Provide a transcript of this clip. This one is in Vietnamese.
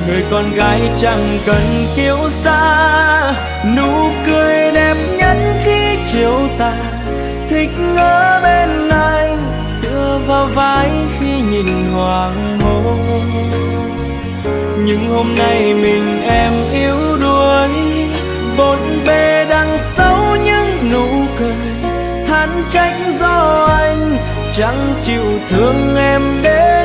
người con gái chẳng cần kiêu sa, nụ cười đẹp nhất khi chiều tà, thích ở bên anh tựa vào vai khi nhìn hoàng hôn. Nhưng hôm nay mình em yếu đuối, bộn bề đằng sau những nụ cười, than trách do anh chẳng chịu thương em đến